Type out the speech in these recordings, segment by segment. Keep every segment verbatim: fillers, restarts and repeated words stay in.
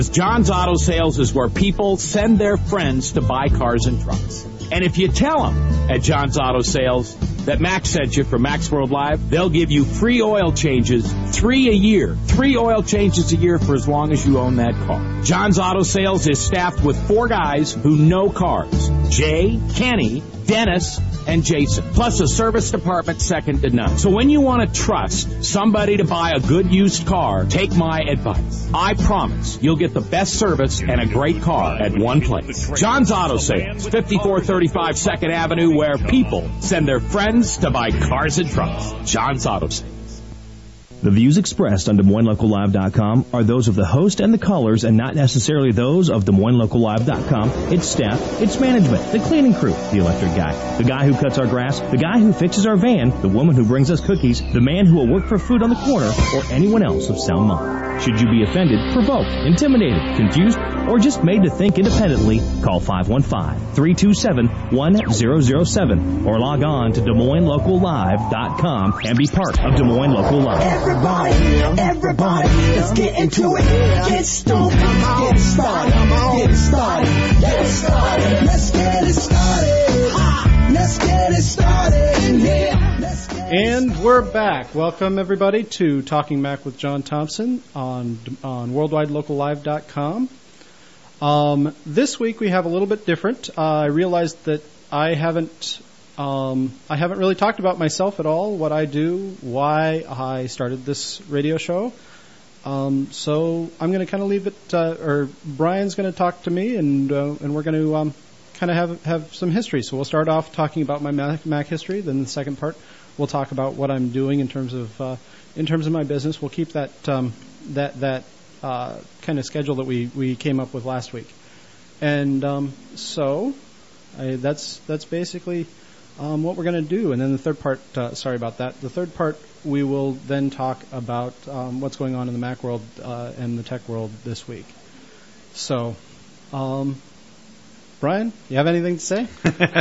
John's Auto Sales is where people send their friends to buy cars and trucks. And if you tell them at John's Auto Sales that Max sent you from Max World Live, they'll give you free oil changes, three a year. Three oil changes a year for as long as you own that car. John's Auto Sales is staffed with four guys who know cars. Jay, Kenny, Dennis, and Jason, plus a service department second to none. So when you want to trust somebody to buy a good used car, take my advice. I promise you'll get the best service and a great car at one place. John's Auto Sales, fifty-four thirty-five second Avenue, where people send their friends to buy cars and trucks. John's Auto Sales. The views expressed on Des Moines Local Live dot com are those of the host and the callers and not necessarily those of Des Moines Local Live dot com, its staff, its management, the cleaning crew, the electric guy, the guy who cuts our grass, the guy who fixes our van, the woman who brings us cookies, the man who will work for food on the corner, or anyone else of sound mind. Should you be offended, provoked, intimidated, confused, or just made to think independently, call five one five, three two seven, one zero zero seven or log on to Des Moines Local Live dot com and be part of Des Moines Local Live. Everybody, everybody, let's get into it. Get stoked, get started, get started, get started. Let's get it started. Let's get it started in here. And we're back. Welcome, everybody, to Talking Mac with John Thompson on on Worldwide Local Live dot com. Um, this week we have a little bit different. Uh, I realized that I haven't um, I haven't really talked about myself at all, what I do, why I started this radio show. Um, so I'm going to kind of leave it, uh, or Brian's going to talk to me, and uh, and we're going to um, kind of have have some history. So we'll start off talking about my Mac, Mac history. Then the second part, we'll talk about what I'm doing in terms of uh, in terms of my business. We'll keep that um, that that uh, kind of schedule that we, we came up with last week, and um, so I, that's that's basically um, what we're going to do. And then the third part, uh, sorry about that. The third part, we will then talk about um, what's going on in the Mac world uh, and the tech world this week. So, um, Brian, you have anything to say?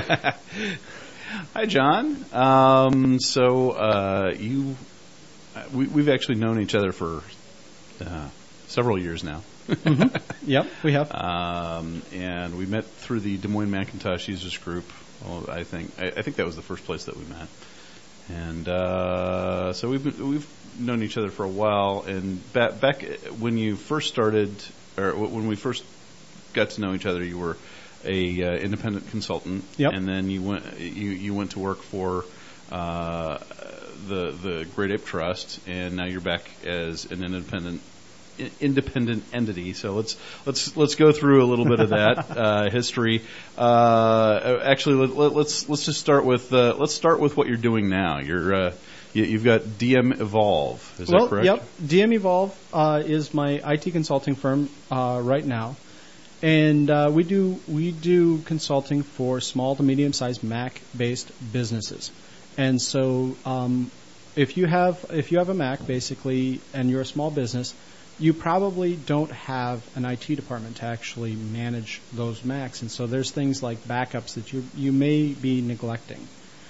Hi, John. Um, so uh, you, we, we've actually known each other for uh, several years now. Mm-hmm. Yep, we have. Um, and we met through the Des Moines Macintosh Users Group. Well, I think I, I think that was the first place that we met. And uh, so we've been, we've known each other for a while. And back back when you first started, or when we first got to know each other, you were a uh, independent consultant, yep. And then you went you, you went to work for uh, the the Great Ape Trust, and now you're back as an independent independent entity. So let's let's let's go through a little bit of that uh, history. Uh, actually, let, let, let's let's just start with uh, let's start with what you're doing now. You're uh, you, you've got D M Evolve. Is well, that correct? Yep. D M Evolve uh, is my I T consulting firm uh, right now. And uh, we do we do consulting for small to medium-sized Mac-based businesses. And so, um, if you have if you have a Mac, basically, and you're a small business, you probably don't have an I T department to actually manage those Macs. And so, there's things like backups that you you may be neglecting.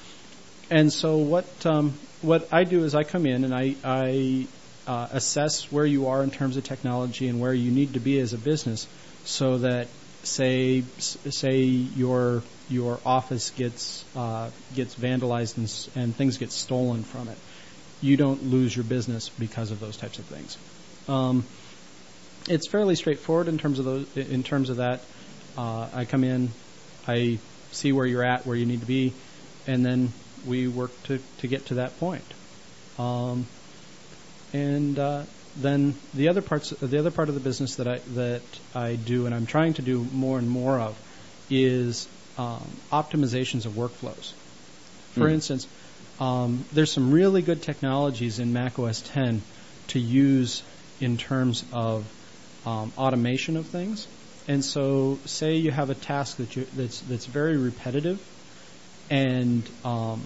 And so, what um, what I do is I come in and I I uh, assess where you are in terms of technology and where you need to be as a business. So that, say, say your your office gets uh, gets vandalized and, and things get stolen from it, you don't lose your business because of those types of things. Um, it's fairly straightforward in terms of those. In terms of that, uh, I come in, I see where you're at, where you need to be, and then we work to, to get to that point. Um, and uh, Then the other parts, the other part of the business that I that I do, and I'm trying to do more and more of, is um, optimizations of workflows. For mm. instance, um, there's some really good technologies in Mac O S ten to use in terms of um, automation of things. And so, say you have a task that you that's that's very repetitive, and um,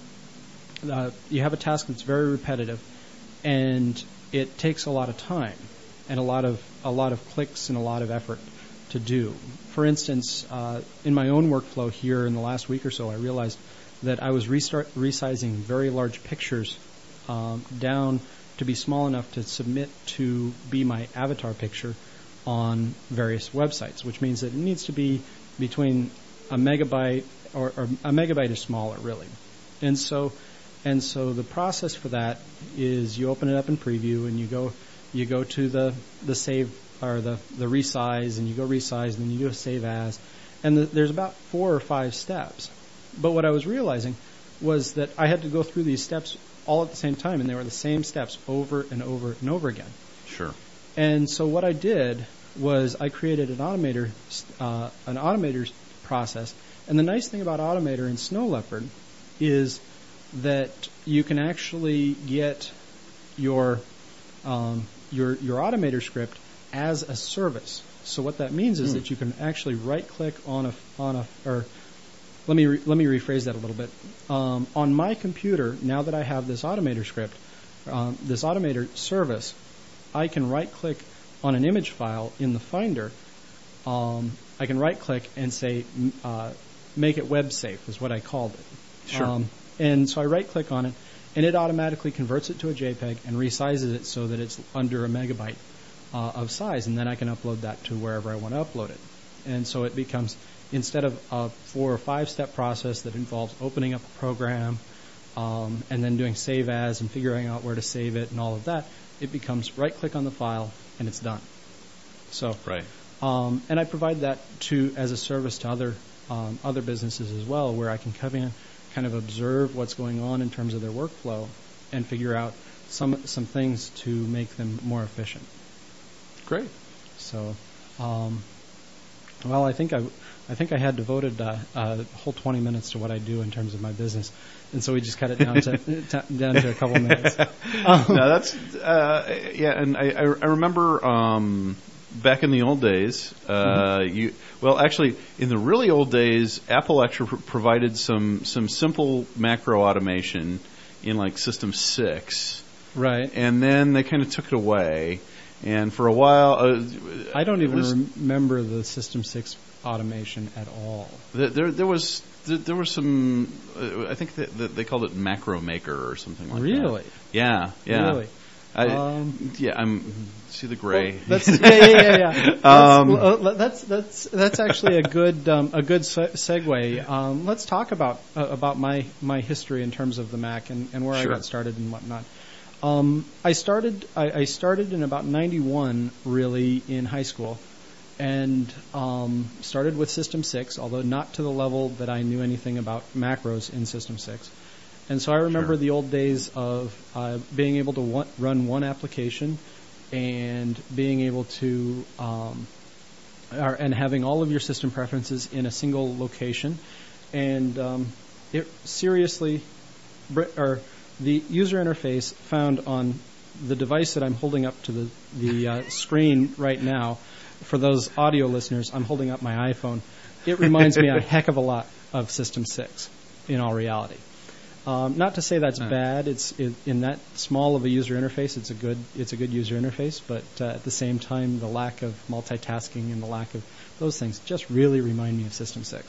uh, you have a task that's very repetitive, and it takes a lot of time and a lot of a lot of clicks and a lot of effort to do. For instance, uh, in my own workflow here in the last week or so, I realized that I was restart, resizing very large pictures um, down to be small enough to submit to be my avatar picture on various websites, which means that it needs to be between a megabyte or, or a megabyte is smaller, really. And so, and so the process for that is you open it up in Preview and you go, you go to the the save or the the resize, and you go resize, and then you do a save as, and the, there's about four or five steps. But what I was realizing was that I had to go through these steps all at the same time, and they were the same steps over and over and over again. Sure. And so what I did was I created an automator, uh, an automator process. And the nice thing about Automator in Snow Leopard is that you can actually get your um, your your Automator script as a service. So what that means is mm. that you can actually right-click on a on a or let me re, let me rephrase that a little bit. Um, on my computer, now that I have this Automator script, um, this Automator service, I can right-click on an image file in the Finder. Um, I can right-click and say, uh, make it web safe is what I called it. Sure. Um, and so I right-click on it, and it automatically converts it to a JPEG and resizes it so that it's under a megabyte uh, of size, and then I can upload that to wherever I want to upload it. And so it becomes, instead of a four or five-step process that involves opening up a program um, and then doing save as and figuring out where to save it and all of that, it becomes right-click on the file and it's done. So. Right. Um, and I provide that to as a service to other um, other businesses as well, where I can come in, kind of observe what's going on in terms of their workflow, and figure out some some things to make them more efficient. Great. So, um, well, I think I I think I had devoted uh, a whole twenty minutes to what I do in terms of my business, and so we just cut it down to t- down to a couple minutes. Um, no, that's uh, yeah, and I I, I remember. Um, Back in the old days, uh, mm-hmm. you well, actually, in the really old days, Apple actually pr- provided some some simple macro automation in like System six, right? And then they kind of took it away, and for a while, uh, I don't even was, remember the System six automation at all. There, there, there was there, there was some. Uh, I think that, that they called it Macro Maker or something like really? that. Really? Yeah, yeah. Really? I, um, yeah, I'm. See the gray. Well, that's, yeah, yeah, yeah, yeah. That's, um, uh, that's that's that's actually a good um, a good se- segue. Um, let's talk about uh, about my, my history in terms of the Mac and, and where sure. I got started and whatnot. Um, I started I, I started in about ninety-one, really, in high school, and um, started with System six, although not to the level that I knew anything about macros in System six. And so I remember sure. the old days of uh, being able to one, run one application and being able to um, or, and having all of your system preferences in a single location. And um, it seriously, or the user interface found on the device that I'm holding up to the, the uh, screen right now, for those audio listeners, I'm holding up my iPhone. It reminds me a heck of a lot of System six, in all reality. Um, not to say that's no. bad. It's it, in that small of a user interface. It's a good it's a good user interface. But uh, at the same time, the lack of multitasking and the lack of those things just really remind me of System six.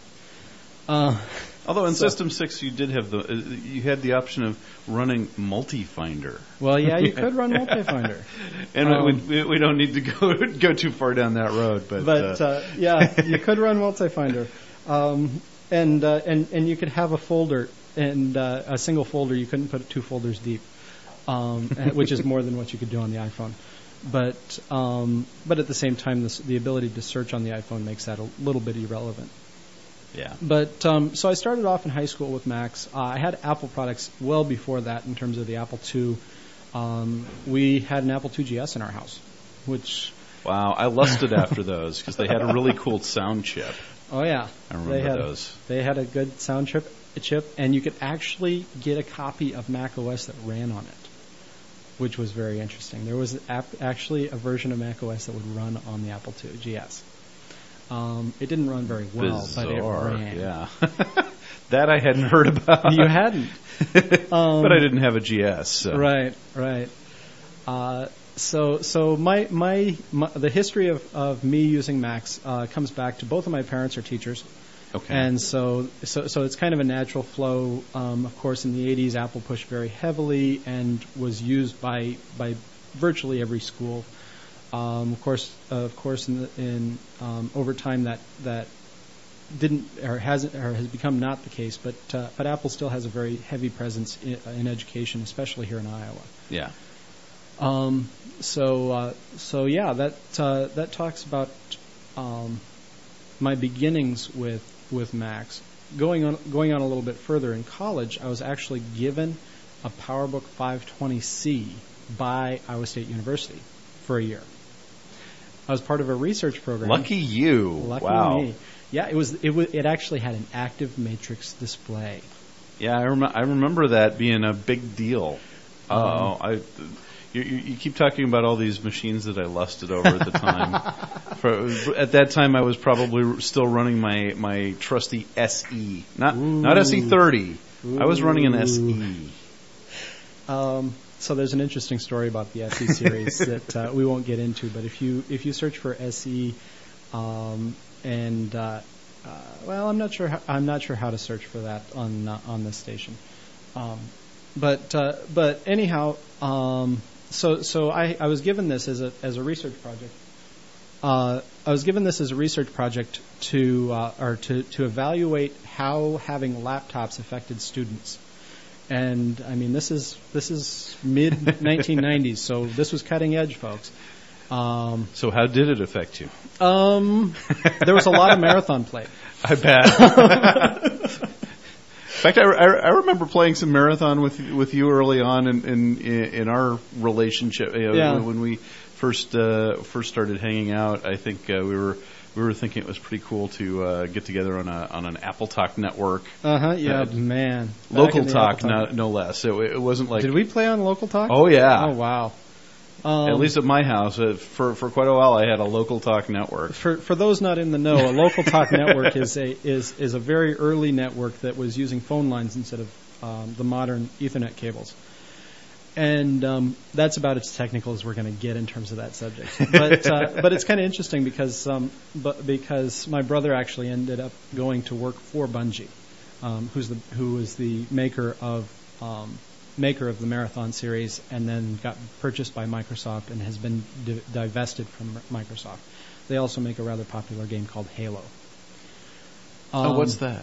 Uh, Although in so, System six, you did have the uh, you had the option of running Multifinder. Well, yeah, you could run Multifinder, and um, we, we don't need to go go too far down that road. But but uh, uh, yeah, you could run Multifinder, um, and uh, and and you could have a folder. And uh, a single folder, you couldn't put two folders deep, um, which is more than what you could do on the iPhone. But um, but at the same time, this, the ability to search on the iPhone makes that a little bit irrelevant. Yeah. But um, so I started off in high school with Macs. Uh, I had Apple products well before that in terms of the Apple two. Um, we had an Apple two G S in our house, which... Wow, I lusted after those because they had a really cool sound chip. Oh, yeah. I remember they had, those. They had a good sound chip. chip, and you could actually get a copy of Mac O S that ran on it, which was very interesting. There was ap- actually a version of Mac O S that would run on the Apple two G S. Um, it didn't run very well, Bizarre, but it ran. Yeah. That I hadn't heard about. You hadn't. Um, but I didn't have a G S. So. Right, right. Uh, so so my, my my the history of, of me using Macs uh, comes back to both of my parents are teachers. Okay. And so, so, so it's kind of a natural flow. Um, of course, in the eighties, Apple pushed very heavily and was used by by virtually every school. Um, of course, uh, of course, in, the, in um, over time that that didn't or hasn't or has become not the case. But uh, but Apple still has a very heavy presence in, in education, especially here in Iowa. Yeah. Um, so uh, so yeah, that uh, that talks about um, my beginnings with with Macs. Going on going on a little bit further, in college, I was actually given a PowerBook five twenty C by Iowa State University for a year. I was part of a research program. Lucky you! Lucky wow. me. Yeah, it was. It was. It actually had an active matrix display. Yeah, I, rem- I remember that being a big deal. Oh, um, I. You, you keep talking about all these machines that I lusted over at the time. For, at that time, I was probably still running my, my trusty S E, not Ooh. not S E thirty. Ooh. I was running an S E. Um, so there's an interesting story about the S E series that uh, we won't get into. But if you if you search for S E, um, and uh, uh, well, I'm not sure how, I'm not sure how to search for that on uh, on this station. Um, but uh, but anyhow. Um, So, so I, I was given this as a as a research project. Uh, I was given this as a research project to uh, or to, to evaluate how having laptops affected students. And I mean, this is this is mid nineteen nineties, so this was cutting edge, folks. Um, so, how did it affect you? Um, there was a lot of marathon play. I bet. In fact, I, I, I remember playing some marathon with with you early on in in, in our relationship. You know, yeah. When we first uh, first started hanging out, I think uh, we were we were thinking it was pretty cool to uh, get together on a on an Apple Talk network. Uh huh. Yeah, uh, man. Local Talk, no, no less. It, it wasn't like. Did we play on Local Talk? Oh yeah. Oh wow. Um, At least at my house, uh, for for quite a while, I had a Local Talk network. For for those not in the know, a Local Talk network is a is is a very early network that was using phone lines instead of um, the modern Ethernet cables, and um, that's about as technical as we're going to get in terms of that subject. But uh, but it's kind of interesting because um, but because my brother actually ended up going to work for Bungie, um, who's the who was the maker of. Um, maker of the Marathon series, and then got purchased by Microsoft and has been di- divested from Microsoft. They also make a rather popular game called Halo. Um, oh, what's that?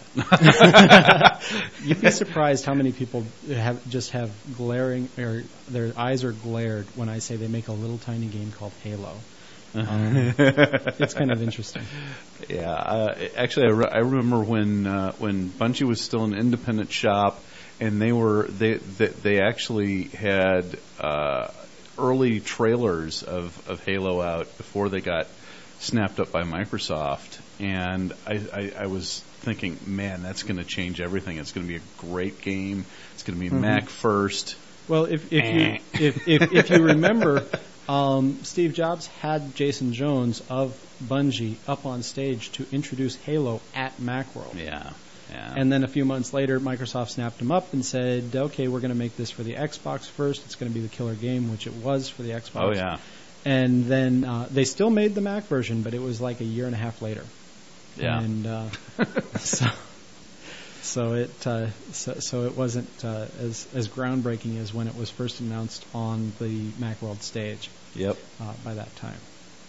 You'd be surprised how many people have just have glaring, or their eyes are glared when I say they make a little tiny game called Halo. Um, it's kind of interesting. Yeah, uh, actually, I, re- I remember when uh, when Bungie was still an independent shop. And they were they they, they actually had uh, early trailers of, of Halo out before they got snapped up by Microsoft, and I, I, I was thinking, man, that's going to change everything. It's going to be a great game. It's going to be mm-hmm. Mac first. Well, if if you if, if if you remember, um, Steve Jobs had Jason Jones of Bungie up on stage to introduce Halo at Macworld. Yeah. Yeah. And then a few months later, Microsoft snapped him up and said, okay, we're going to make this for the Xbox first. It's going to be the killer game, which it was for the Xbox. Oh, yeah. And then uh, they still made the Mac version, but it was like a year and a half later. Yeah. And uh, so, so it uh, so, so it wasn't uh, as as groundbreaking as when it was first announced on the Macworld stage. Yep. Uh, by that time.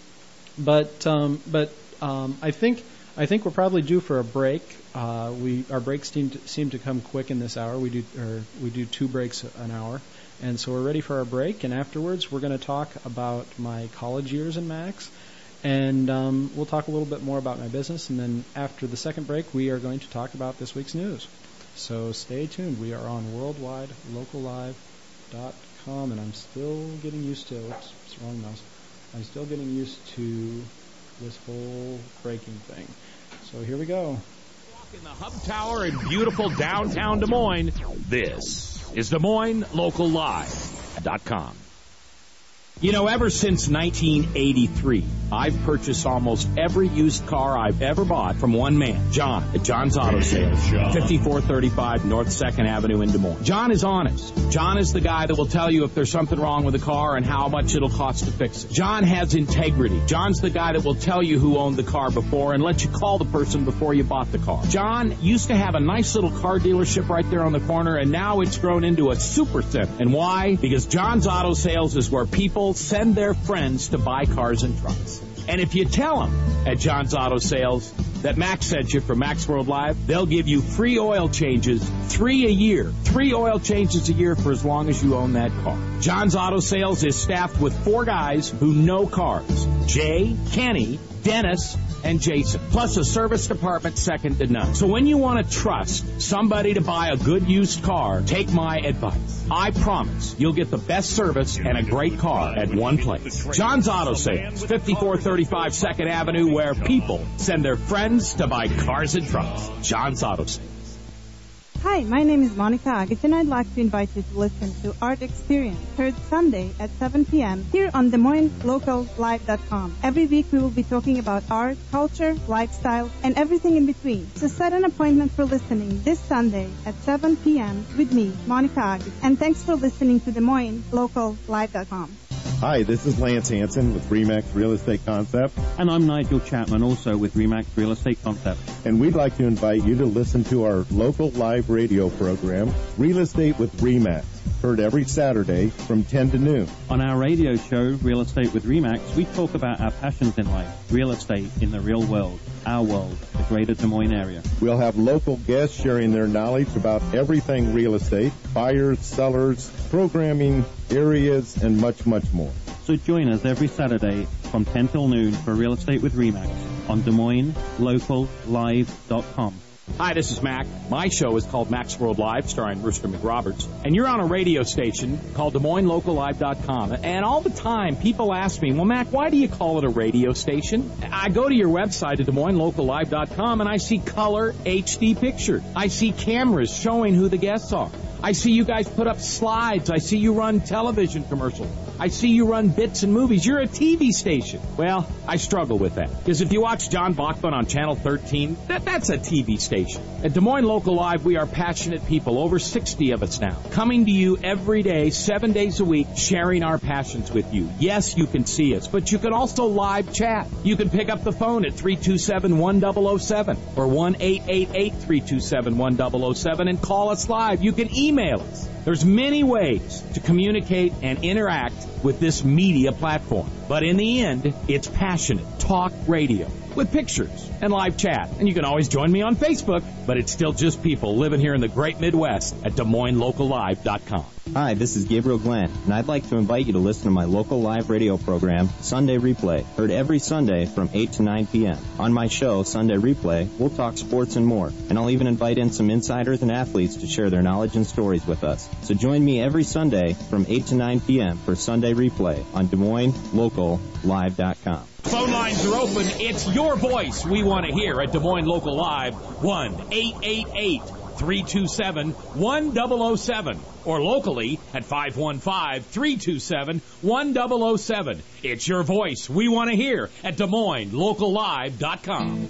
But um, but um, I think I think we're probably due for a break. Uh, we our breaks seem to, seem to come quick in this hour. We do or we do two breaks an hour, and so we're ready for our break. And afterwards, we're going to talk about my college years in Macs, and um, we'll talk a little bit more about my business. And then after the second break, we are going to talk about this week's news. So stay tuned. We are on worldwide local live dot com, and I'm still getting used to. Oops, it's the wrong mouse. I'm still getting used to this whole breaking thing. So here we go. In the Hub Tower in beautiful downtown Des Moines, this is Des Moines Local Live dot com. You know, ever since nineteen eighty-three, I've purchased almost every used car I've ever bought from one man, John, at John's Auto Sales, fifty-four thirty-five North second Avenue in Des Moines. John is honest. John is the guy that will tell you if there's something wrong with the car and how much it'll cost to fix it. John has integrity. John's the guy that will tell you who owned the car before and let you call the person before you bought the car. John used to have a nice little car dealership right there on the corner, and now it's grown into a super center. And why? Because John's Auto Sales is where people people send their friends to buy cars and trucks. And if you tell them at John's Auto Sales that Max sent you from Max World Live, they'll give you free oil changes, three a year. Three oil changes a year for as long as you own that car. John's Auto Sales is staffed with four guys who know cars. Jay, Kenny, Dennis, and Jason, plus a service department second to none. So when you want to trust somebody to buy a good used car, take my advice. I promise you'll get the best service and a great car at one place. John's Auto Sales, fifty-four thirty-five second Avenue, where people send their friends to buy cars and trucks. John's Auto Sales. Hi, my name is Monica Agis, and I'd like to invite you to listen to Art Experience, heard Sunday at seven p.m. here on Des Moines Local Live dot com. Every week we will be talking about art, culture, lifestyle, and everything in between. So set an appointment for listening this Sunday at seven p.m. with me, Monica Agis. And thanks for listening to Des Moines Local Live dot com. Hi, this is Lance Hansen with RE/MAX Real Estate Concept. And I'm Nigel Chapman, also with RE/MAX Real Estate Concept. And we'd like to invite you to listen to our local live radio program, Real Estate with RE/MAX, heard every Saturday from ten to noon. On our radio show, Real Estate with RE/MAX, we talk about our passions in life, real estate in the real world, our world, the greater Des Moines area. We'll have local guests sharing their knowledge about everything real estate, buyers, sellers, programming, areas, and much, much more. So join us every Saturday from ten till noon for Real Estate with RE/MAX on Des Moines Local Live dot com. Hi, this is Mac. My show is called Max World Live, starring Rooster McRoberts. And you're on a radio station called Des Moines Local Live dot com. And all the time, people ask me, well, Mac, why do you call it a radio station? I go to your website at Des Moines Local Live dot com, and I see color H D pictures. I see cameras showing who the guests are. I see you guys put up slides. I see you run television commercials. I see you run bits and movies. You're a T V station. Well, I struggle with that. Because if you watch John Bachman on Channel thirteen, that, that's a T V station. At Des Moines Local Live, we are passionate people, over sixty of us now, coming to you every day, seven days a week, sharing our passions with you. Yes, you can see us, but you can also live chat. You can pick up the phone at three two seven, one zero zero seven or one eight eight eight, three two seven, one zero zero seven and call us live. You can email us. There's many ways to communicate and interact with this media platform. But in the end, it's passionate talk radio with pictures and live chat. And you can always join me on Facebook, but it's still just people living here in the great Midwest at Des Moines Local Live dot com. Hi, this is Gabriel Glenn, and I'd like to invite you to listen to my local live radio program, Sunday Replay, heard every Sunday from eight to nine p.m. On my show, Sunday Replay, we'll talk sports and more, and I'll even invite in some insiders and athletes to share their knowledge and stories with us. So join me every Sunday from eight to nine p.m. for Sunday Replay on Des Moines Local Live dot com. Phone lines are open. It's your voice we want to hear at Des Moines Local Live, one eight eight eight, three two seven, one zero zero seven, or locally at five one five, three two seven, one zero zero seven. It's your voice we want to hear at Des Moines Local Live dot com.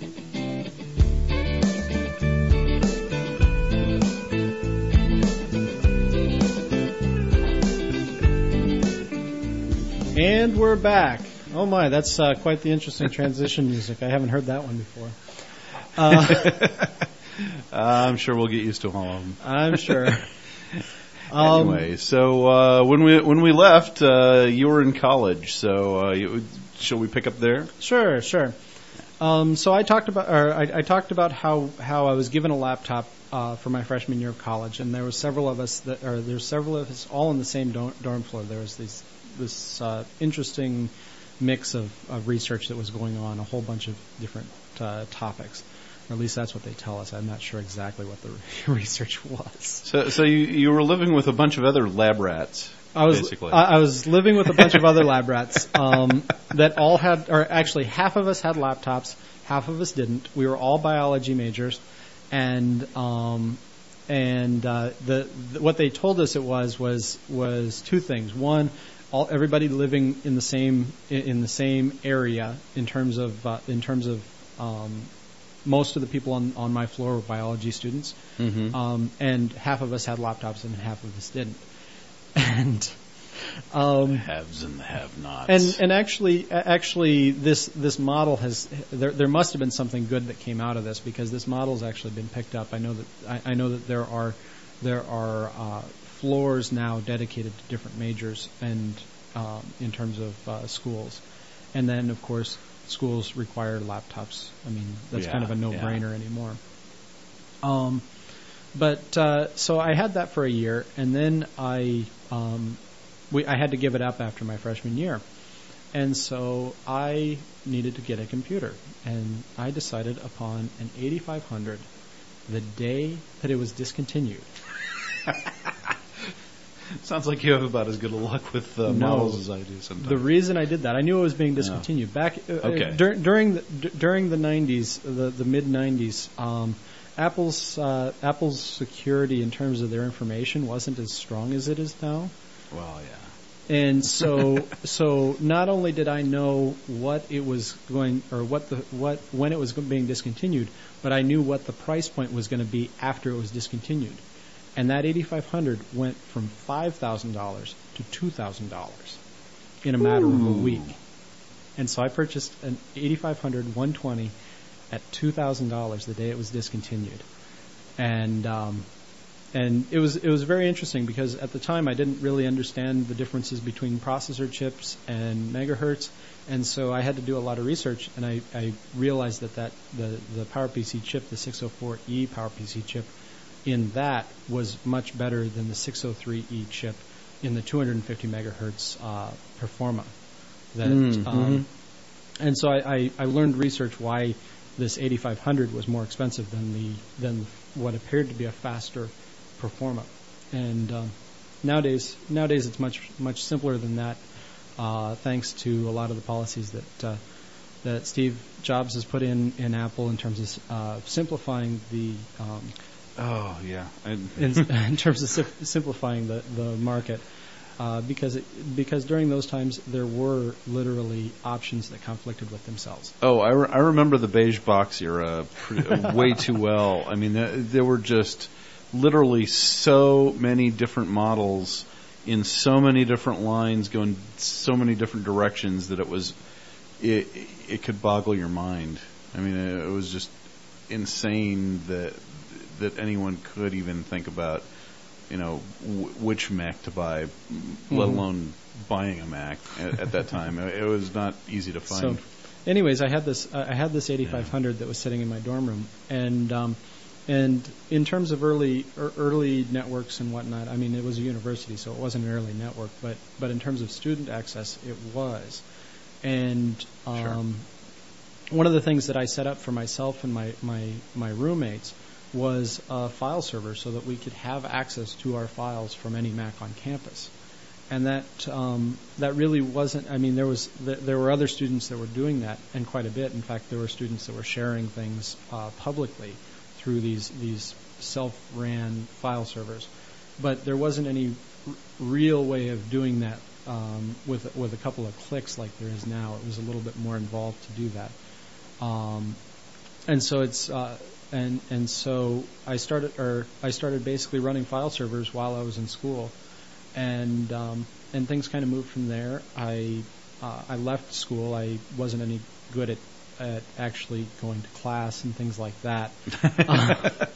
And we're back. Oh my, that's uh, quite the interesting transition music. I haven't heard that one before. Uh, I'm sure we'll get used to all of them. I'm sure. um, anyway, so uh, when we when we left, uh, you were in college. So uh, you, shall we pick up there? Sure, sure. Um, so I talked about, or I, I talked about how, how I was given a laptop uh, for my freshman year of college, and there were several of us that, or there's several of us all on the same dorm, dorm floor. There was these this uh, interesting mix of, of research that was going on, a whole bunch of different uh, topics. Or at least that's what they tell us. I'm not sure exactly what the research was. So, so you, you were living with a bunch of other lab rats, I was, basically. I, I was living with a bunch of other lab rats um, that all had, or actually half of us had laptops, half of us didn't. We were all biology majors, and um, and uh, the, the what they told us it was was was two things. One, all everybody living in the same in the same area in terms of uh, in terms of um, most of the people on, on my floor were biology students, mm-hmm. um, and half of us had laptops and half of us didn't. And um, the haves and the have-nots. And and actually actually this this model has there there must have been something good that came out of this, because this model has actually been picked up. I know that I, I know that there are there are uh, floors now dedicated to different majors, and um, in terms of uh, schools. And then, of course, schools require laptops. I mean, that's Yeah, kind of a no-brainer yeah. anymore. Um, but uh, so I had that for a year, and then I um, we I had to give it up after my freshman year, and so I needed to get a computer, and I decided upon an eighty-five hundred the day that it was discontinued. Sounds like you have about as good a luck with uh, No. models as I do sometimes. The reason I did that, I knew it was being discontinued. Back uh, Okay. uh, dur- during the d- during the nineties, the the mid nineties, um, Apple's uh, Apple's security in terms of their information wasn't as strong as it is now. Well, yeah. And so, so not only did I know what it was going, or what the what when it was being discontinued, but I knew what the price point was going to be after it was discontinued. And that eighty-five hundred went from five thousand dollars to two thousand dollars in a matter of a week. And so I purchased an eighty-five hundred one twenty at two thousand dollars the day it was discontinued. And um, and it was it was very interesting because at the time I didn't really understand the differences between processor chips and megahertz, and so I had to do a lot of research, and I, I realized that, that the, the PowerPC chip, the six oh four E PowerPC chip, in that was much better than the six oh three E chip in the two hundred fifty megahertz uh, Performa. That, Mm, um, mhm. And so I, I, I learned research why this eighty-five hundred was more expensive than the than what appeared to be a faster Performa. And um, nowadays nowadays it's much much simpler than that, uh, thanks to a lot of the policies that uh, that Steve Jobs has put in, in Apple in terms of uh, simplifying the um, Oh, yeah. I, in, in terms of sim- simplifying the, the market, uh, because it, because during those times there were literally options that conflicted with themselves. Oh, I, re- I remember the beige box era pretty, way too well. I mean, there, there were just literally so many different models in so many different lines going so many different directions that it was it it could boggle your mind. I mean, it, it was just insane that that anyone could even think about, you know, w- which Mac to buy, Mm-hmm. let alone buying a Mac at, at that time. It, it was not easy to find. So, anyways, I had this uh, I had this eighty-five hundred that was sitting in my dorm room, and um, and in terms of early er, early networks and whatnot, I mean, it was a university, so it wasn't an early network, but but in terms of student access, it was, and um, one of the things that I set up for myself and my my my roommates was a file server so that we could have access to our files from any Mac on campus. And that um, that really wasn't, I mean, there was th- there were other students that were doing that, and quite a bit. In fact, there were students that were sharing things uh, publicly through these, these self-ran file servers. But there wasn't any r- real way of doing that um, with, with a couple of clicks like there is now. It was a little bit more involved to do that. Um, and so it's... Uh, And and so I started, or I started basically running file servers while I was in school, and um, and things kind of moved from there. I uh, I left school. I wasn't any good at at actually going to class and things like that. uh,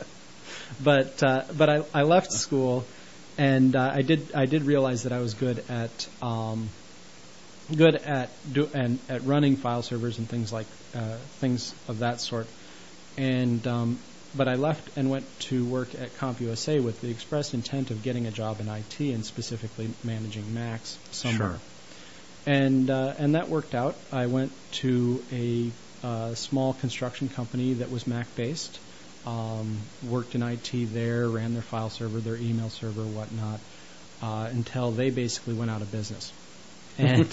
but uh, but I, I left school, and uh, I did I did realize that I was good at um, good at do and at running file servers and things like uh, things of that sort. And um, but I left and went to work at CompUSA with the express intent of getting a job in I T and specifically managing Macs somewhere. Sure. And uh, and that worked out. I went to a uh, small construction company that was Mac based. Um, worked in I T there, ran their file server, their email server, whatnot, uh, until they basically went out of business. And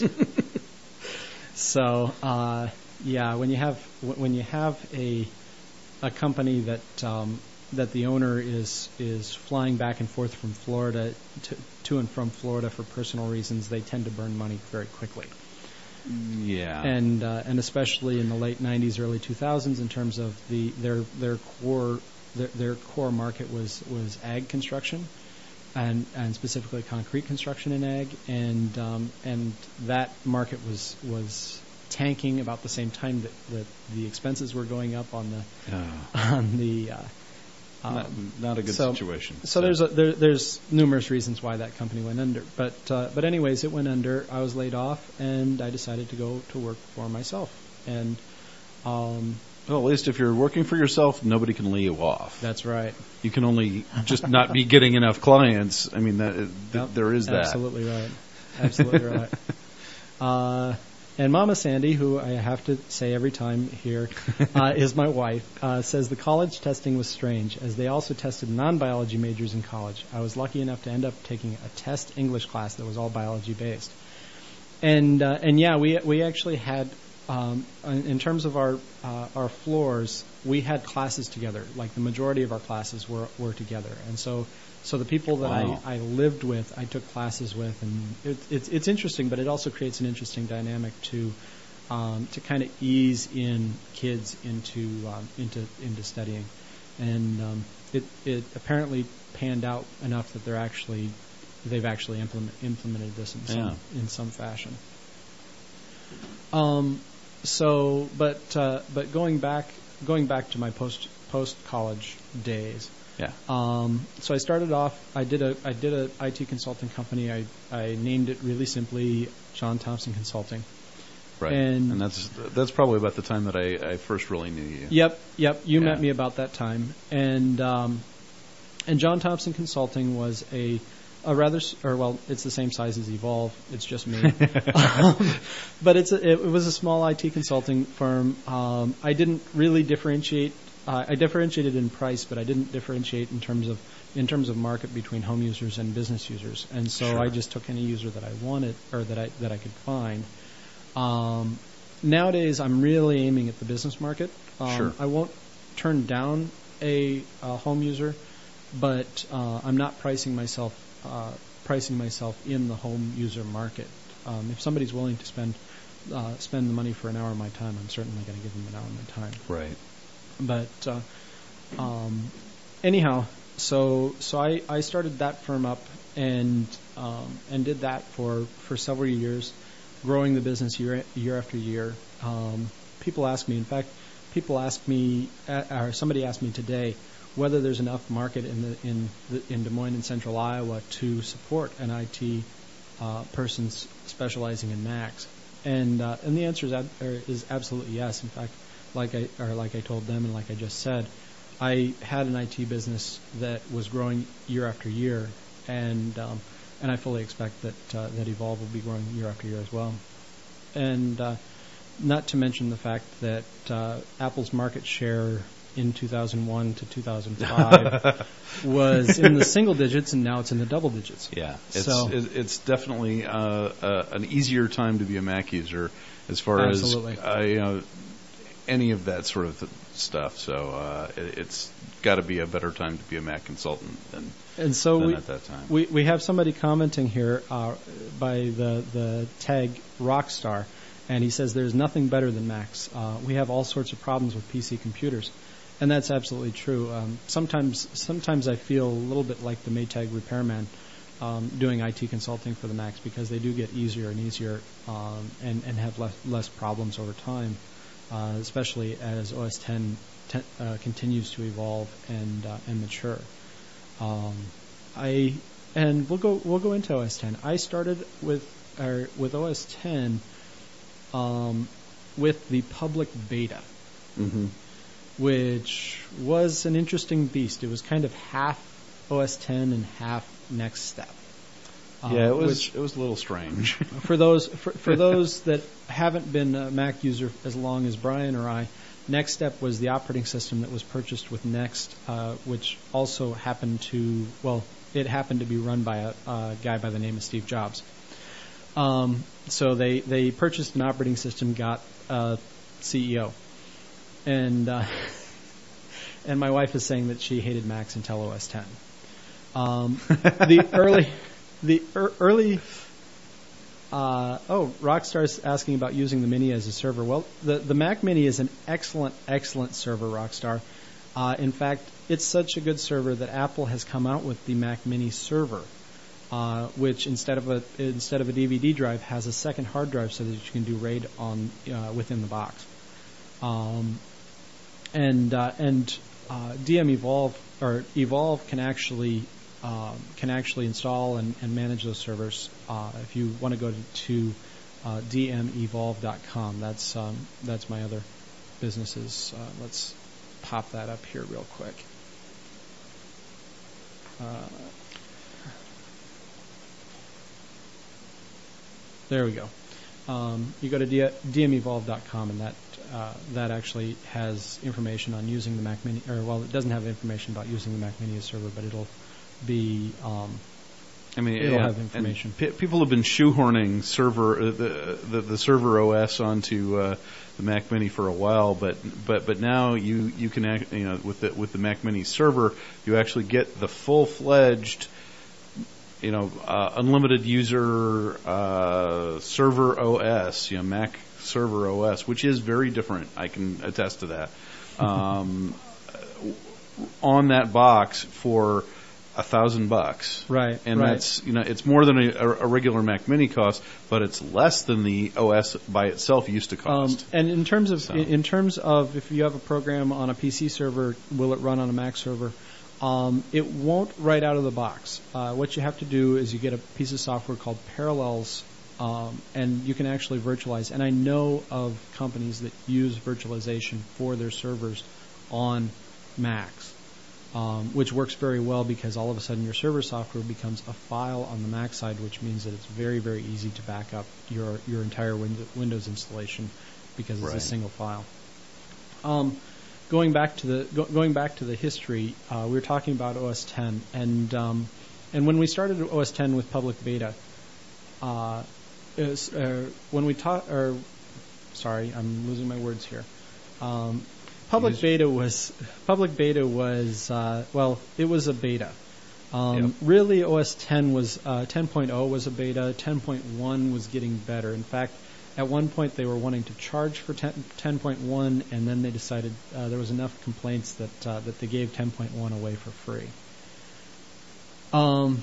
so uh, yeah, when you have when you have a a company that um, that the owner is is flying back and forth from Florida to, to and from Florida for personal reasons, they tend to burn money very quickly. Yeah. And uh, and especially in the late nineties, early two thousands, in terms of the their their core their, their core market was was ag construction, and and specifically concrete construction in ag, and um, and that market was was tanking about the same time that, that the expenses were going up on the Oh. on the uh, Um, not, not a good so, situation. So, So. there's a, there, there's numerous reasons why that company went under. But uh, but anyways, it went under. I was laid off, and I decided to go to work for myself. And um, Well, at least if you're working for yourself, nobody can lay you off. That's right. You can only just not be getting enough clients. I mean, that, th- Yep, there is that. Absolutely right. Absolutely right. Uh, and Mama Sandy, who I have to say every time here, uh, is my wife, uh, says the college testing was strange, as they also tested non-biology majors in college. I was lucky enough to end up taking a test English class that was all biology based. And uh, and yeah, we we actually had, um, in in terms of our uh, our floors, we had classes together. Like the majority of our classes were were together, and so. So the people that Wow. I, I lived with, I took classes with, and it, it's it's interesting, but it also creates an interesting dynamic to um, to kind of ease in kids into um, into into studying, and um, it it apparently panned out enough that they're actually they've actually implement, implemented this in some Yeah. in some fashion. Um, so, but uh, but going back going back to my post post college days. Yeah. Um, so I started off. I did a I did a I T consulting company. I I named it really simply John Thompson Consulting. Right. And, And that's that's probably about the time that I, I first really knew you. Yep. Yep. You Yeah. met me about that time. And um, and John Thompson Consulting was a a rather s- or well, it's the same size as Evolve. It's just me. um, but it's a, it was a small I T consulting firm. Um, I didn't really differentiate. Uh, I differentiated in price, but I didn't differentiate in terms of in terms of market between home users and business users. And so Sure. I just took any user that I wanted or that I that I could find. Um, nowadays, I'm really aiming at the business market. Um, Sure. I won't turn down a, a home user, but uh, I'm not pricing myself uh, pricing myself in the home user market. Um, if somebody's willing to spend uh, spend the money for an hour of my time, I'm certainly going to give them an hour of my time. Right. But uh, um, anyhow, so so I, I started that firm up and um, and did that for, for several years, growing the business year year after year. Um, people ask me, in fact, people ask me, uh, or somebody asked me today, whether there's enough market in the in the, in Des Moines and Central Iowa to support an I T uh, person s- specializing in Macs, and uh, and the answer is ab- er, is absolutely yes. In fact. Like I or like I told them and like I just said, I had an I T business that was growing year after year, and um, and I fully expect that uh, that Evolve will be growing year after year as well. And uh, not to mention the fact that uh, Apple's market share in two thousand one to two thousand five was in the single digits, and now it's in the double digits. Yeah. It's So- it, it's definitely uh, uh, an easier time to be a Mac user as far Absolutely. as uh, you know any of that sort of th- stuff. So uh, it, it's got to be a better time to be a Mac consultant than, And so than we, at that time. we we have somebody commenting here uh, by the the tag Rockstar, and he says there's nothing better than Macs. Uh, we have all sorts of problems with P C computers, and that's absolutely true. Um, sometimes sometimes I feel a little bit like the Maytag repairman um, doing I T consulting for the Macs, because they do get easier and easier um, and and have less less problems over time. Uh, especially as O S ten ten, uh, continues to evolve and uh, and mature. Um, I and we'll go we'll go into O S ten. I started with or with O S ten um, with the public beta, Mm-hmm. which was an interesting beast. It was kind of half O S ten and half Next Step. Uh, Yeah, it was which- it was a little strange. for those for, for those that haven't been a Mac user as long as Brian or I, Next Step was the operating system that was purchased with Next, uh, which also happened to well, it happened to be run by a, a guy by the name of Steve Jobs. Um, so they they purchased an operating system, got a C E O, and uh, and my wife is saying that she hated Macs until O S ten. Um, the early. The er, early, uh, oh, Rockstar's asking about using the Mini as a server. Well, the, the Mac Mini is an excellent, excellent server, Rockstar. Uh, in fact, it's such a good server that Apple has come out with the Mac Mini server, uh, which instead of a instead of a D V D drive has a second hard drive so that you can do RAID on uh, within the box. Um, and uh, and uh, D M Evolve or Evolve can actually um, can actually install and, and manage those servers. Uh, if you want to go to, to uh, d m evolve dot com, that's um, that's my other businesses. Uh, let's pop that up here real quick. Uh, there we go. Um, you go to d m evolve dot com, and that uh, that actually has information on using the Mac Mini. Or well, it doesn't have information about using the Mac Mini as server, but it'll be. Um, I mean, it'll yeah, have information. P- people have been shoehorning server uh, the, the the server O S onto uh, the Mac Mini for a while, but but but now you you can act, you know with the with the Mac Mini server you actually get the full fledged. You know, uh, unlimited user uh, server O S, you know, Mac server O S, which is very different. I can attest to that. Um, on that box for a thousand bucks, right? And right. that's you know, it's more than a, a regular Mac Mini cost, but it's less than the O S by itself used to cost. Um, and in terms of so. in, in terms of if you have a program on a P C server, will it run on a Mac server? Um, it won't right out of the box. Uh, what you have to do is you get a piece of software called Parallels, um, and you can actually virtualize. And I know of companies that use virtualization for their servers on Macs, um, which works very well because all of a sudden your server software becomes a file on the Mac side, which means that it's very, very easy to back up your, your entire Windows installation because it's right. a single file. Um, Going back to the go, going back to the history, uh, we were talking about O S ten, and um, and when we started O S ten with public beta, uh, is, uh, when we taught, or sorry, I'm losing my words here. Um, public yes. beta was public beta was uh, well, it was a beta. Um, yep. Really, O S ten was uh, ten point oh was a beta. ten point one was getting better. In fact. At one point, they were wanting to charge for ten point one, and then they decided uh, there was enough complaints that uh, that they gave ten point one away for free. Um,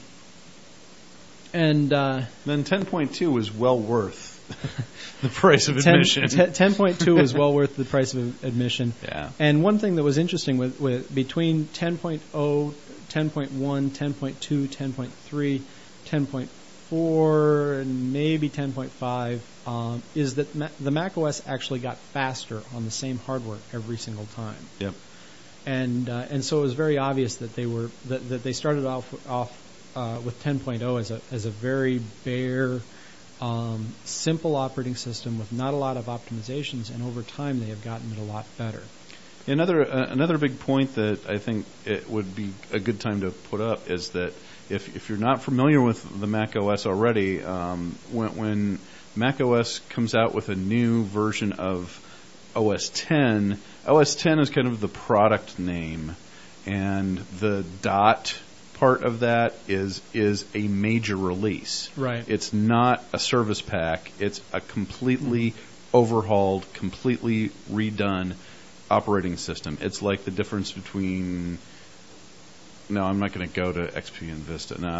and uh, then ten point two was well worth the price of admission. ten point two was well worth the price of admission. Yeah. And one thing that was interesting with, with between ten point oh, ten point one, ten point two, ten point three, ten point four, and maybe ten point five. Um, is that Ma- the Mac O S actually got faster on the same hardware every single time. Yep. And uh, and so it was very obvious that they were that, that they started off off uh, with ten point oh as a as a very bare, um, simple operating system with not a lot of optimizations, and over time they have gotten it a lot better. Another uh, another big point that I think it would be a good time to put up is that if if you're not familiar with the Mac O S already, um, when when Mac O S comes out with a new version of O S ten. O S ten is kind of the product name, and the dot part of that is is a major release. Right. It's not a service pack. It's a completely mm-hmm. overhauled, completely redone operating system. It's like the difference between... No, I'm not going to go to X P and Vista. No,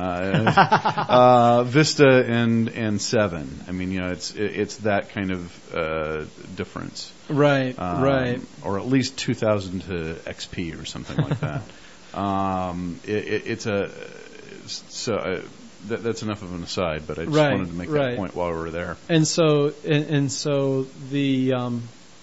uh, Vista and and seven. I mean, you know, it's it's that kind of uh, difference. Right, um, right. Or at least two thousand to X P or something like that. um, it, it, it's a so uh, that, that's enough of an aside, but I just right, wanted to make right. that point while we were there. And so and, and so the um,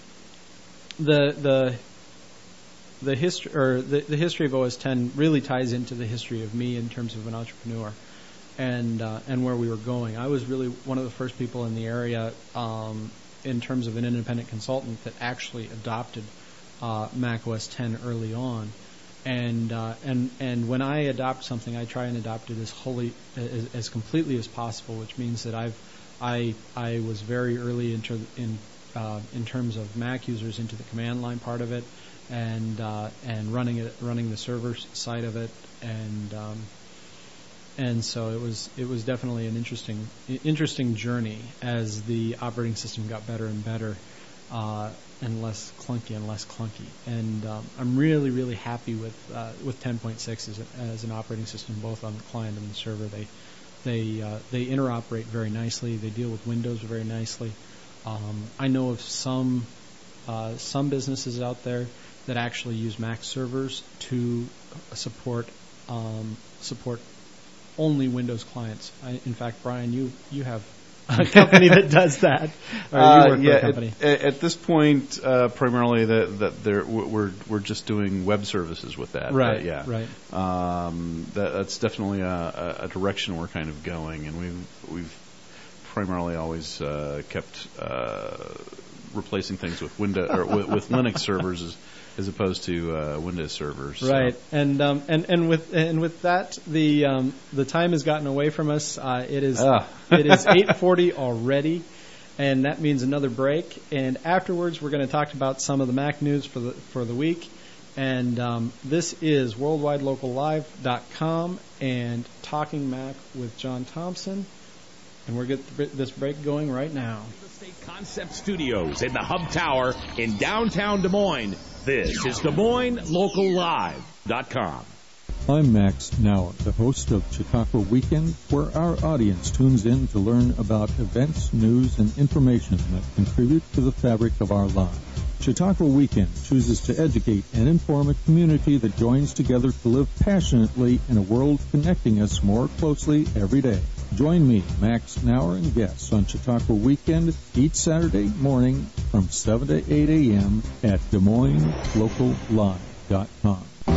the the. The history, or the, the history of O S ten, really ties into the history of me in terms of an entrepreneur, and uh, and where we were going. I was really one of the first people in the area, um, in terms of an independent consultant, that actually adopted uh, Mac O S ten early on, and uh, and and when I adopt something, I try and adopt it as wholly, as, as completely as possible, which means that I've I I was very early into in uh, in terms of Mac users into the command line part of it. And uh, and running it, running the server side of it, and um, and so it was it was definitely an interesting interesting journey as the operating system got better and better, uh, and less clunky and less clunky. And um, I'm really really happy with uh, with ten point six as, a, as an operating system, both on the client and the server. They they uh, they interoperate very nicely. They deal with Windows very nicely. Um, I know of some uh, some businesses out there that actually use Mac servers to support um, support only Windows clients. I, in fact, Brian, you you have a company that does that. Or you Uh, work yeah, for a company. At, at this point, uh, primarily that that they're, we're we're just doing web services with that. Right. But yeah. Right. Um, that, that's definitely a, a direction we're kind of going, and we've we've primarily always uh, kept uh, replacing things with Windows or with, with Linux servers as, as opposed to uh, Windows servers. So. Right, and um, and and with and with that, the um, the time has gotten away from us. Uh, it is Ah. it is eight forty already, and that means another break. And afterwards, we're going to talk about some of the Mac news for the for the week. And um, this is worldwide local live dot com and Talking Mac with John Thompson, and we're getting this break going right now. Concept Studios in the Hub Tower in downtown Des Moines. This is Des Moines Local Live dot com. I'm Max Nauer, the host of Chautauqua Weekend, where our audience tunes in to learn about events, news, and information that contribute to the fabric of our lives. Chautauqua Weekend chooses to educate and inform a community that joins together to live passionately in a world connecting us more closely every day. Join me, Max Nauer, and guests on Chautauqua Weekend each Saturday morning from seven to eight a.m. at Des Moines Local Live dot com.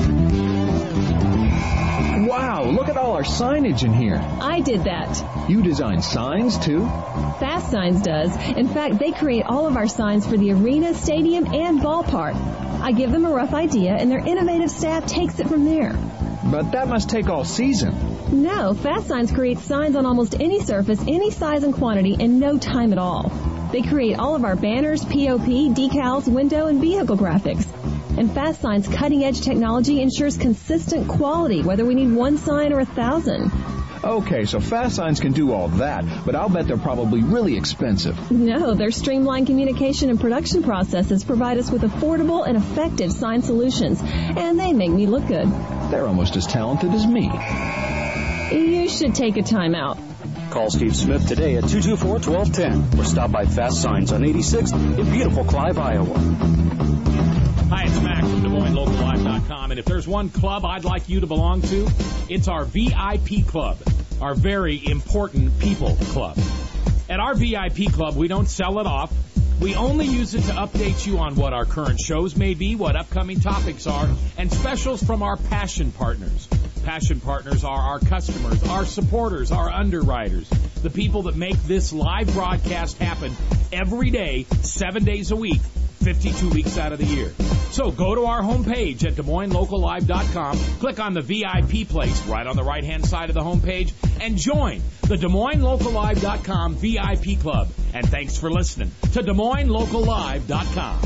Wow, look at all our signage in here. I did that. You design signs, too? Fast Signs does. In fact, they create all of our signs for the arena, stadium, and ballpark. I give them a rough idea, and their innovative staff takes it from there. But that must take all season. No, Fast Signs creates signs on almost any surface, any size and quantity in no time at all. They create all of our banners, P O P, decals, window, and vehicle graphics. And Fast Sign's cutting-edge technology ensures consistent quality, whether we need one sign or a thousand. Okay, so Fast Signs can do all that, but I'll bet they're probably really expensive. No, their streamlined communication and production processes provide us with affordable and effective sign solutions, and they make me look good. They're almost as talented as me. You should take a time out. Call Steve Smith today at two two four, one two one zero or stop by Fast Signs on eighty-sixth in beautiful Clive, Iowa. Hi, it's Mac from Des Moines Local Live dot com, and if there's one club I'd like you to belong to, it's our V I P Club, our very important people club. At our V I P Club, we don't sell it off. We only use it to update you on what our current shows may be, what upcoming topics are, and specials from our passion partners. Passion partners are our customers, our supporters, our underwriters, the people that make this live broadcast happen every day, seven days a week, fifty-two weeks out of the year. So go to our homepage at Des Moines Local Live dot com, click on the V I P place right on the right-hand side of the homepage, and join the Des Moines Local Live dot com V I P Club. And thanks for listening to Des Moines Local Live dot com.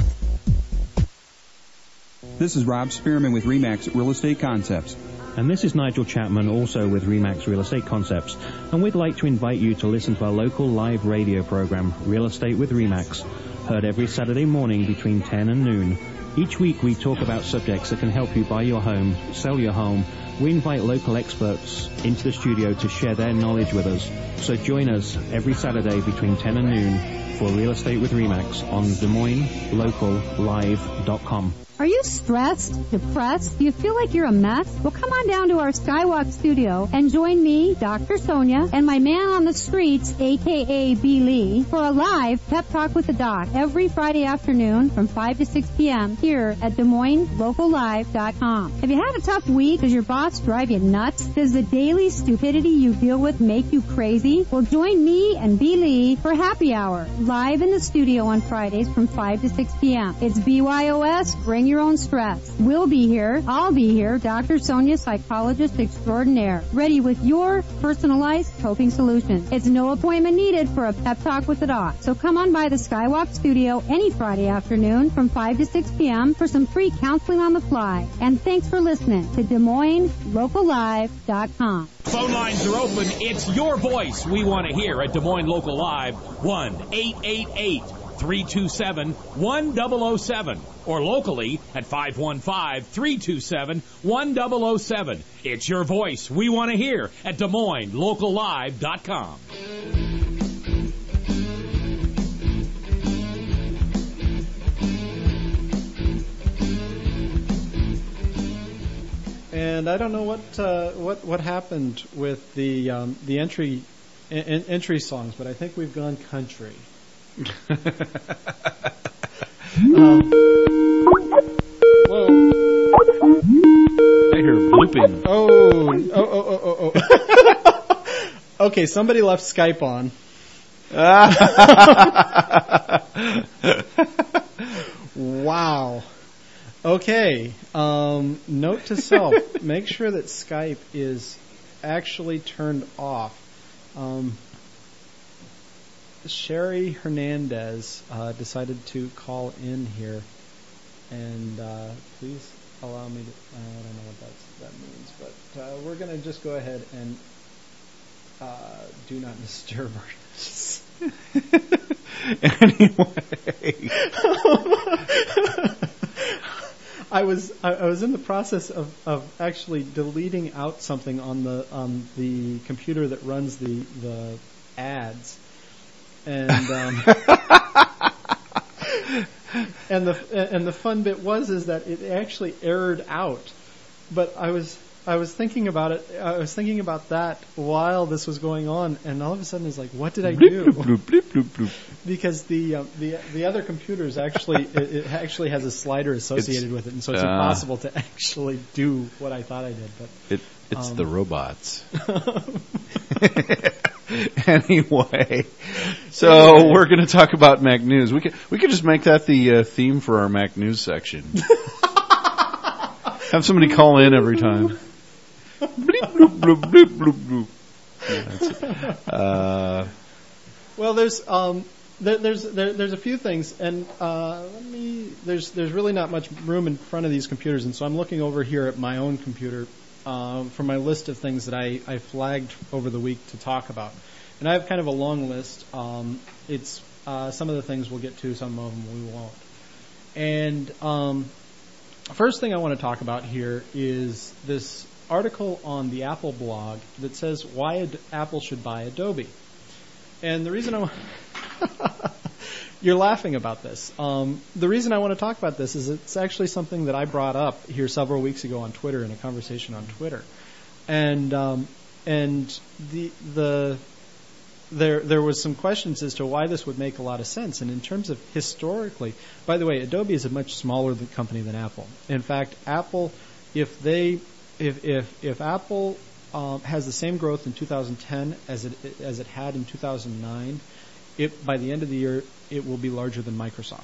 This is Rob Spearman with RE/MAX Real Estate Concepts. And this is Nigel Chapman, also with RE/MAX Real Estate Concepts. And we'd like to invite you to listen to our local live radio program, Real Estate with RE/MAX, heard every Saturday morning between ten and noon. Each week we talk about subjects that can help you buy your home, sell your home. We invite local experts into the studio to share their knowledge with us. So join us every Saturday between ten and noon for Real Estate with RE/MAX on Des Moines Local Live dot com. Are you stressed, depressed? Do you feel like you're a mess? Well, come on down to our Skywalk studio and join me, Doctor Sonia, and my man on the streets, a k a. B. Lee, for a live pep talk with the doc every Friday afternoon from five to six p.m. here at Des Moines Local Live dot com. Have you had a tough week? Does your boss drive you nuts? Does the daily stupidity you deal with make you crazy? Well, join me and B. Lee for happy hour, live in the studio on Fridays from five to six p.m. It's B Y O S, bring your own stress. We'll be here. I'll be here. Doctor Sonia, psychologist extraordinaire, ready with your personalized coping solutions. It's no appointment needed for a pep talk with the doc. So come on by the Skywalk studio any Friday afternoon from five to six p.m. for some free counseling on the fly. And thanks for listening to Des Moines Local Live dot com. Phone lines are open. It's your voice we want to hear at Des Moines Local Live. one eight eight eight, three two seven, one zero zero seven or locally at five one five, three two seven, one zero zero seven. It's your voice we want to hear at Des Moines Local Live dot com. and I don't know what uh, what what happened with the um, the entry en- entry songs, but I think we've gone country. um, whoa! I hear blooping. Oh! Oh! Oh! Oh! Oh! oh. Okay, somebody left Skype on. Wow. Okay. Um, note to self: make sure that Skype is actually turned off. Um, Sherry Hernandez uh, decided to call in here, and uh, please allow me to. Uh, I don't know what that's, that means, but uh, we're going to just go ahead and uh, do not disturb our. Anyway. I was I, I was in the process of, of actually deleting out something on the on the computer that runs the the ads, and um, and the and the fun bit was is that it actually errored out, but I was I was thinking about it. I was thinking about that while this was going on, and all of a sudden it's like, what did I do? Bloop, bloop, bloop, bloop, bloop. Because the uh, the the other computers actually it, it actually has a slider associated It's, with it, and so it's uh, impossible to actually do what I thought I did. But it, it's um, the robots. Anyway, so Anyway. we're going to talk about Mac News. We could we could just make that the uh, theme for our Mac News section. Have somebody call in every time. Bleep, bloop, bloop, bloop, bloop, bloop. Yeah, that's it. Uh, well, there's um there, there's there, there's a few things, and uh, let me there's there's really not much room in front of these computers, and so I'm looking over here at my own computer um, for my list of things that I, I flagged over the week to talk about, and I have kind of a long list. Um, it's uh, some of the things we'll get to, some of them we won't, and um, first thing I want to talk about here is this article on the Apple blog that says why Ad- Apple should buy Adobe. And the reason I want you're laughing about this. Um, the reason I want to talk about this is it's actually something that I brought up here several weeks ago on Twitter in a conversation on Twitter, and um, and the the there there was some questions as to why this would make a lot of sense. And in terms of historically, by the way, Adobe is a much smaller company than Apple. In fact, Apple, if they If if if Apple um, has the same growth in two thousand ten as it as it had in two thousand nine, it by the end of the year it will be larger than Microsoft.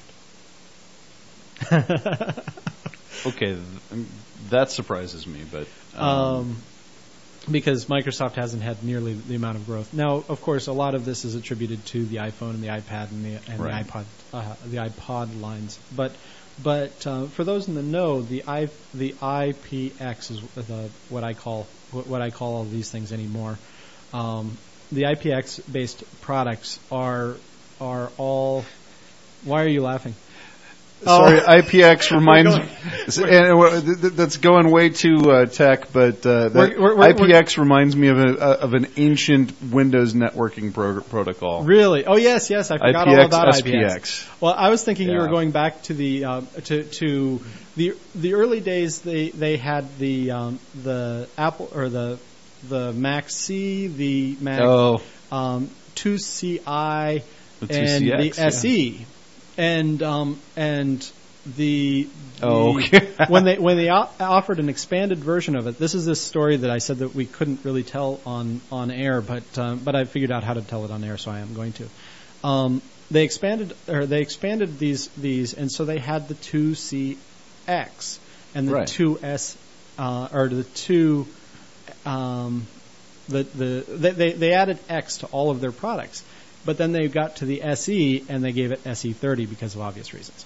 okay, that surprises me, but um, um, because Microsoft hasn't had nearly the amount of growth. Now, of course, a lot of this is attributed to the iPhone and the iPad and the and right. the iPod uh, the iPod lines, but. But uh, for those in the know, the I the I P X is the, what I call what I call all these things anymore. Um, the I P X based products are are all. Why are you laughing? Sorry, oh. I P X reminds me. And that's going way too uh, tech, but uh, that we're, we're, we're, I P X reminds me of a of an ancient Windows networking pro- protocol. Really? Oh yes, yes. I forgot I P X, all about S P X. I P X. Well, I was thinking yeah. you were going back to the uh, to to the the early days. They they had the um, the Apple or the the Mac C, the Mac oh. um, two C I, the and two C X, the S E. Yeah. And um and the, the oh, okay. when they when they o- offered an expanded version of it, this is this story that I said that we couldn't really tell on on air, but um, but I figured out how to tell it on air, so I am going to. Um, they expanded or they expanded these these, and so they had the two C X and the right. two S uh, or the two um, the the they they added X to all of their products. But then they got to the S E and they gave it S E thirty because of obvious reasons.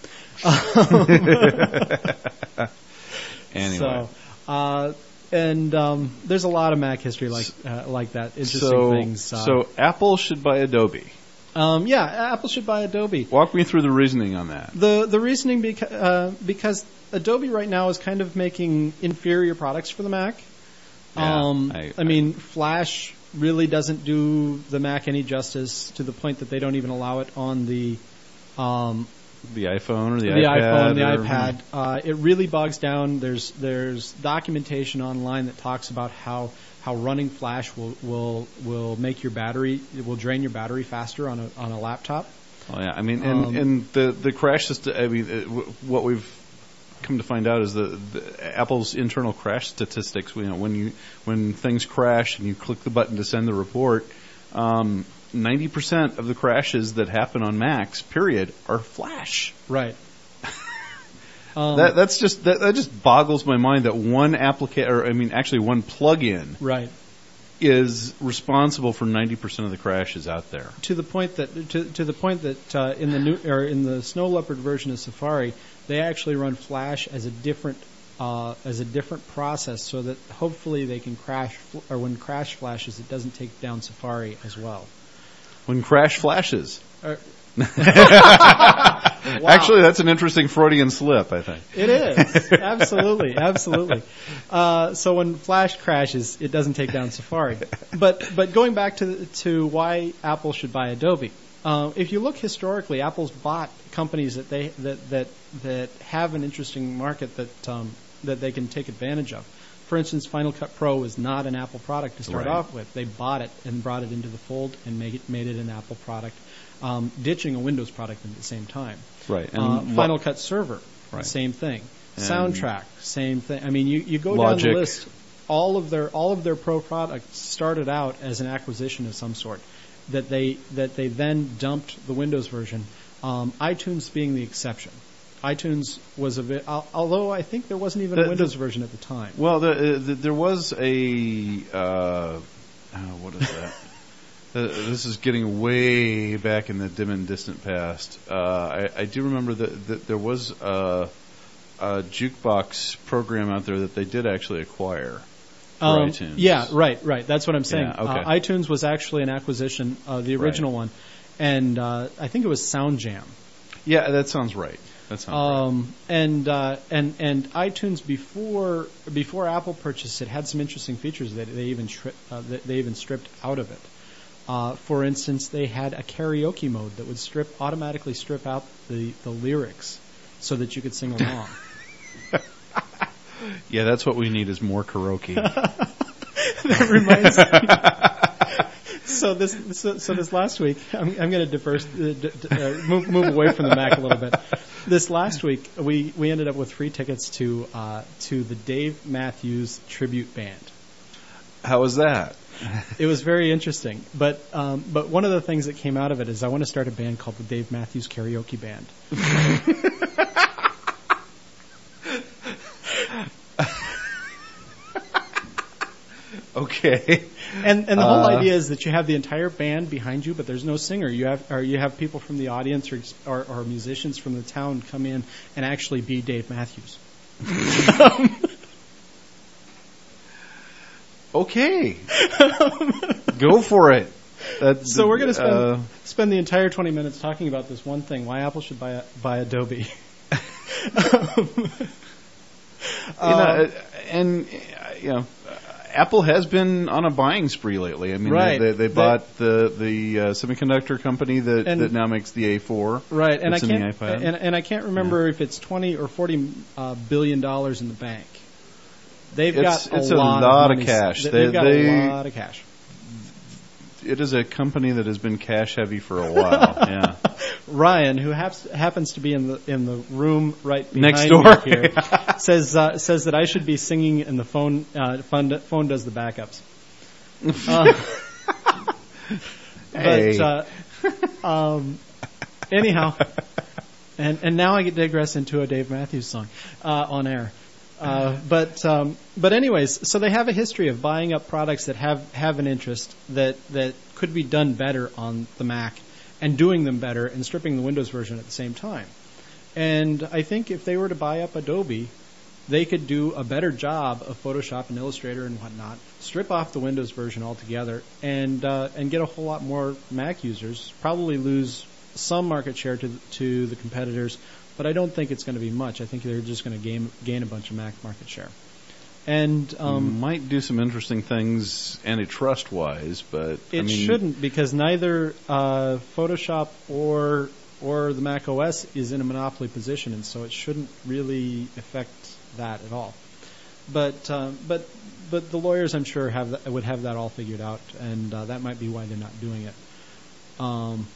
Anyway. So, uh, and um, there's a lot of Mac history like uh, like that. Interesting so, things. Uh, so Apple should buy Adobe. Um, yeah, Apple should buy Adobe. Walk me through the reasoning on that. The the reasoning beca- uh, because Adobe right now is kind of making inferior products for the Mac. Yeah, um, I, I mean, Flash really doesn't do the Mac any justice to the point that they don't even allow it on the um, The iPhone or the, the iPad? iPhone, the or, iPad. Uh, it really bogs down. There's there's documentation online that talks about how, how running Flash will, will will make your battery, it will drain your battery faster on a on a laptop. Oh yeah, I mean, and Um, and the the crash system. I mean, uh, w- what we've come to find out is the, the Apple's internal crash statistics. You know, when you when things crash and you click the button to send the report. Um, ninety percent of the crashes that happen on Macs, period, are Flash. Right. um, that that's just that, that just boggles my mind that one application, or I mean, actually one plug-in, right, is responsible for ninety percent of the crashes out there. To the point that to, to the point that uh, in the new or in the Snow Leopard version of Safari, they actually run Flash as a different uh, as a different process, so that hopefully they can crash or when crash flashes, it doesn't take down Safari as well. When crash flashes. Uh, wow. Actually, that's an interesting Freudian slip, I think. It is. Absolutely. Absolutely. Uh, so when Flash crashes, it doesn't take down Safari. But but going back to to why Apple should buy Adobe. Uh, if you look historically, Apple's bought companies that they that that, that have an interesting market that um, that they can take advantage of. For instance, Final Cut Pro was not an Apple product to start Right. off with. They bought it and brought it into the fold and made it, made it an Apple product, um, ditching a Windows product at the same time. Right. And Uh, lo- Final Cut Server, Right. same thing. And Soundtrack, same thing. I mean, you, you go Logic. down the list. All of their all of their pro products started out as an acquisition of some sort that they that they then dumped the Windows version. Um, iTunes being the exception. iTunes was a bit, al- although I think there wasn't even The- a Windows the- version at the time. Well, the, uh, the, there was a uh, oh, what is that? uh, this is getting way back in the dim and distant past. Uh, I, I do remember that, that there was a, a jukebox program out there that they did actually acquire for Um, iTunes. Yeah, right, right. That's what I'm saying. Yeah, okay. uh, iTunes was actually an acquisition, uh, the original one, and uh, I think it was SoundJam. Yeah, that sounds right. That sounds Um, and uh, and and iTunes before before Apple purchased it had some interesting features that they even tri- uh, that they even stripped out of it. Uh, for instance, they had a karaoke mode that would strip automatically strip out the, the lyrics so that you could sing along. right. Yeah, that's what we need is more karaoke. That reminds me. So this so, so this last week, I'm, I'm going to diverse, uh, d- d- uh, move move away from the Mac a little bit. This last week, we, we ended up with free tickets to uh, to the Dave Matthews tribute band. How was that? It was very interesting, but um, but one of the things that came out of it is I want to start a band called the Dave Matthews Karaoke Band. Okay. And and the whole Uh, idea is that you have the entire band behind you, but there's no singer. You have or you have people from the audience or or, or musicians from the town come in and actually be Dave Matthews. Okay. Go for it. That's, So we're going to spend uh, spend the entire twenty minutes talking about this one thing: why Apple should buy a, buy Adobe. you know, and uh, you know, Apple has been on a buying spree lately. I mean, Right. they, they, they They- bought the the uh, semiconductor company that, And- that now makes the A four. Right, and I that's in the can't iPad. and, and I can't remember if it's twenty or forty uh, billion dollars in the bank. They've It's- got a it's a lot, lot of, of money. cash. They, They- have got they- a lot of cash. It is a company that has been cash heavy for a while. Yeah. Ryan, who haps, happens to be in the in the room right behind Next door. me here, says uh, says that I should be singing and the phone uh, phone, phone does the backups. Uh, Hey. But uh, um, anyhow, and and now I get digress into a Dave Matthews song uh, on air. Uh, but um, but anyways, so they have a history of buying up products that have, have an interest that, that could be done better on the Mac and doing them better and stripping the Windows version at the same time. And I think if they were to buy up Adobe, they could do a better job of Photoshop and Illustrator and whatnot, strip off the Windows version altogether, and uh, and get a whole lot more Mac users. Probably lose some market share to to the competitors, but I don't think it's going to be much. I think they're just going to gain gain a bunch of Mac market share. And um, might do some interesting things antitrust wise, but it I mean, shouldn't, because neither uh, Photoshop or or the Mac O S is in a monopoly position, and so it shouldn't really affect that at all. But um, but but the lawyers, I'm sure, have that, would have that all figured out, and uh, that might be why they're not doing it. Um,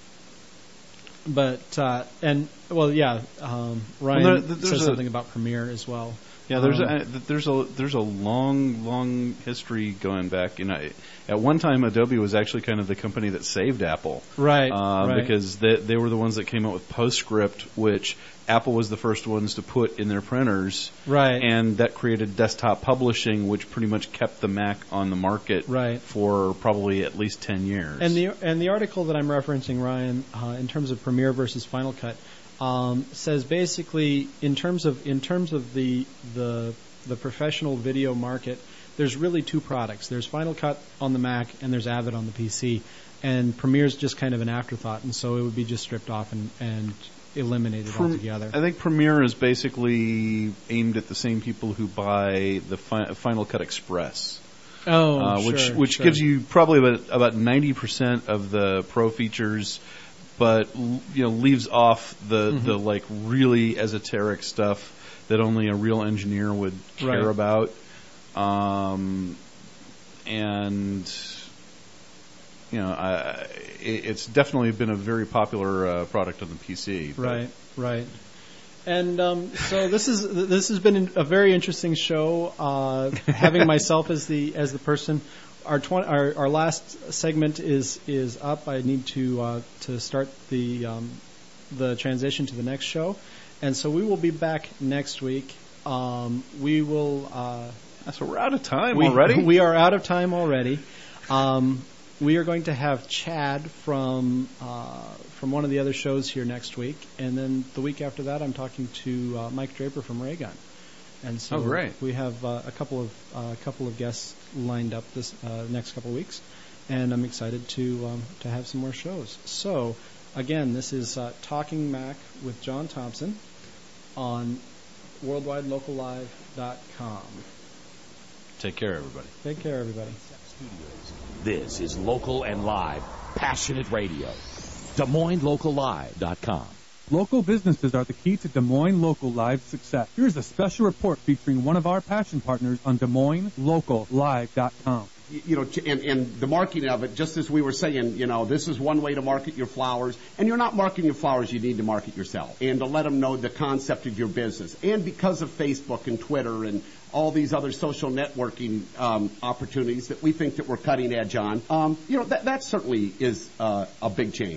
but uh, and well, yeah, um, Ryan well, there, says a, something about Premiere as well. Yeah, there's um, a there's a there's a long long history going back. You know, at one time Adobe was actually kind of the company that saved Apple, right? Uh, right. Because they they were the ones that came out with PostScript, which Apple was the first ones to put in their printers, right? And that created desktop publishing, which pretty much kept the Mac on the market, right. for probably at least ten years. And the and the article that I'm referencing, Ryan, uh, in terms of Premiere versus Final Cut. Um, says basically in terms of in terms of the the the professional video market, there's really two products. There's Final Cut on the Mac and there's Avid on the P C, and Premiere's just kind of an afterthought, and so it would be just stripped off and, and eliminated Prem- altogether. I think Premiere is basically aimed at the same people who buy the fi- Final Cut Express. Oh, uh, which sure, which sure. gives you probably about about ninety percent of the pro features, but you know leaves off the, Mm-hmm. the like really esoteric stuff that only a real engineer would care Right. about, um, and you know I, it, it's definitely been a very popular uh, product on the P C. but- Right, right. And um, so this is this has been a very interesting show. Uh, having myself as the as the person. Our, tw- our our last segment is is up. I need to uh, to start the um, the transition to the next show, and so we will be back next week. Um, we will. Uh, so we're out of time we, already. We are out of time already. Um, we are going to have Chad from uh, from one of the other shows here next week, and then the week after that, I'm talking to uh, Mike Draper from Raygun. And so Oh, great. we have uh, a couple of uh, a couple of guests lined up this uh, next couple of weeks, and I'm excited to um, to have some more shows. So again, this is uh, Talking Mac with John Thompson on worldwide local live dot com. Take care, everybody. Take care, everybody. This is Local and Live, passionate radio. Des Moines Local Live dot com. Local businesses are the key to Des Moines Local Live's success. Here's a special report featuring one of our passion partners on Des Moines Local Live dot com. You know, and, and the marketing of it, just as we were saying, you know, this is one way to market your flowers. And you're not marketing your flowers, you need to market yourself. And to let them know the concept of your business. And because of Facebook and Twitter and all these other social networking um, opportunities that we think that we're cutting edge on, um, you know, that, that certainly is uh, a big change.